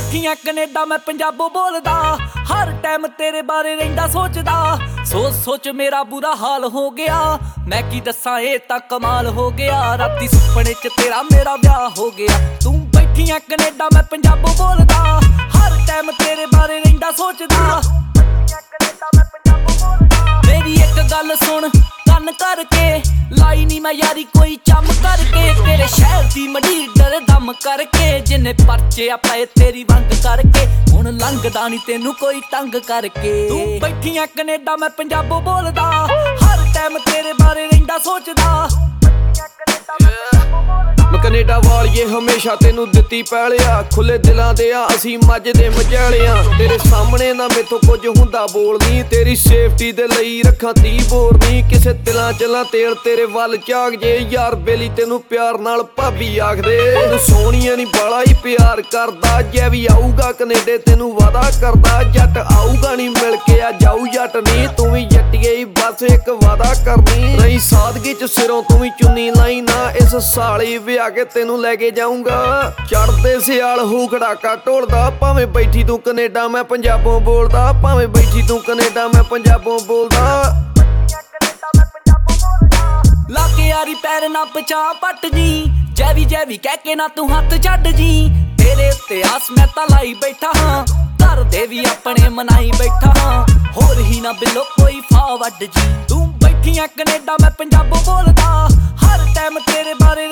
ਬੈਠੀਆਂ ਕੈਨੇਡਾ ਮੈਂ ਪੰਜਾਬੋਂ ਬੋਲਦਾ, ਹਰ ਟਾਈਮ ਤੇਰੇ ਬਾਰੇ ਰਹਿੰਦਾ ਸੋਚਦਾ। ਸੋਚ ਸੋਚ ਮੇਰਾ ਬੁਰਾ ਹਾਲ ਹੋ ਗਿਆ, ਮੈਂ ਕੀ ਦੱਸਾਂ ਇਹ ਤਾਂ ਕਮਾਲ ਹੋ ਗਿਆ। ਰਾਤੀ ਸੁਪਨੇ ਚ ਤੇਰਾ ਮੇਰਾ ਵਿਆਹ ਹੋ ਗਿਆ। ਤੂੰ ਬੈਠੀਆਂ ਕੈਨੇਡਾ ਮੈਂ ਪੰਜਾਬੋਂ ਬੋਲਦਾ, ਹਰ ਟਾਈਮ ਤੇਰੇ ਬਾਰੇ ਰਹਿੰਦਾ ਸੋਚਦਾ। ਮੇਰੀ ਇੱਕ ਗੱਲ ਸੁਣ ਕੰਨ ਕਰਕੇ, ਲਾਈ ਨੀ ਮੈਂ ਯਾਰੀ ਕੋਈ ਚੰਮ ਕਰਕੇ। ਤੇਰੇ ਸ਼ਹਿਰ ਦੀ ਮੰਡੀਰ ਦਮ ਕਰਕੇ, ਜਿੰਨੇ ਪਰਚੇ ਆ ਪਏ ਤੇਰੀ ਵੰਗ ਕਰਕੇ। ਹੁਣ ਲੰਘਦਾ ਨੀ ਤੈਨੂੰ ਕੋਈ ਤੰਗ ਕਰਕੇ। ਤੂੰ ਬੈਠੀਆਂ ਕੈਨੇਡਾ ਮੈਂ ਪੰਜਾਬੋਂ ਬੋਲਦਾ, ਹਰ ਟਾਈਮ ਤੇਰੇ ਬਾਰੇ ਰਹਿੰਦਾ ਸੋਚਦਾ। ਮੈਂ ਕੈਨੇਡਾ ਵਾਲੀਏ ਹਮੇਸ਼ਾ ਤੈਨੂੰ ਦਿੱਤੀ ਪੈਲਿਆ, ਖੁੱਲੇ ਦਿਲਾਂ ਦੇ ਆ ਅਸੀਂ ਮੱਝ ਦੇ ਮਝੈਲਿਆਂ। ਤੇਰੇ ਸਾਹਮਣੇ ਨਾ ਮੇਥੋਂ ਕੁਝ ਹੁੰਦਾ ਬੋਲਨੀ, ਤੇਰੀ ਸੇਫਟੀ ਦੇ ਲਈ ਰੱਖਾਂ 30 ਬੋਰਨੀ। ਕਿਸੇ ਤਿਲਾਂ ਚਲਾਂ ਤੇਲ ਤੇਰੇ ਵੱਲ ਝਾਕ ਜੇ, ਯਾਰ ਬੇਲੀ ਤੈਨੂੰ ਪਿਆਰ ਨਾਲ ਭਾਬੀ ਆਖਦੇ। ਤੈਨੂੰ ਸੋਹਣੀਆਂ ਨੀ ਬਾਲਾ ਹੀ ਪਿਆਰ ਕਰਦਾ, ਜੇ ਵੀ ਆਊਗਾ ਕੈਨੇਡੇ ਤੈਨੂੰ ਵਾਦਾ ਕਰਦਾ। ਜੱਟ ਆਊਗਾ ਨੀ ਮਿਲ ਕੇ ਆ ਜਾਊ ਜੱਟ ਨੀ, ਤੂੰ ਵੀ ਜੱਟੀਏ ਹੀ ਬਸ ਇੱਕ ਵਾਦਾ ਕਰਨੀ। ਨਹੀਂ ਸਾਦਗੀ ਚ ਸਿਰੋਂ ਤੂੰ ਵੀ ਚੁੰਨੀ ਲਾਈ ਨਾ, ਇਸ ਸਾਲੀ ਵਿਆਹ ਕੇ ਤੈਨੂੰ ਲੈ ਕੇ ਜਾਊਂਗਾ। ਚੜਦੇ ਸਿਆਲ ਹੋ ਖੜਾਕਾ ਢੋਲਦਾ, ਭਾਵੇਂ ਬੈਠੀ ਤੂੰ ਕੈਨੇਡਾ ਮੈਂ ਪੰਜਾਬੋਂ ਬੋਲਦਾ। ਭਾਵੇਂ ਬੈਠੀ ਤੂੰ ਕੈਨੇਡਾ ਮੈਂ ਪੰਜਾਬੋਂ ਬੋਲਦਾ। ਲਾ ਕੇ ਯਾਰੀ ਪੈਰ ਨਾ ਪਚਾ ਪੱਟ ਜੀ, ਜੈਵੀ ਕਹਿ ਕੇ ਨਾ ਤੂੰ ਹੱਥ ਛੱਡ ਜੀ। ਤੇਰੇ ਉੱਤੇ ਆਸ ਮੈਂ ਤਾਂ ਲਾਈ ਬੈਠਾ ਹਾਂ, ਘਰ ਦੇ ਵੀ ਆਪਣੇ ਮਨਾਈ ਬੈਠਾ ਹਾਂ। ਹੋਰ ਹੀ ਨਾ ਬਿੱਲੋ ਕੋਈ ਫਾ ਵੱਡ ਜੀ। ਤੂੰ ਬੈਠੀਆਂ ਕੈਨੇਡਾ ਮੈਂ ਪੰਜਾਬੋਂ ਬੋਲਦਾ, ਹਰ ਟਾਈਮ ਤੇਰੇ ਬਾਰੇ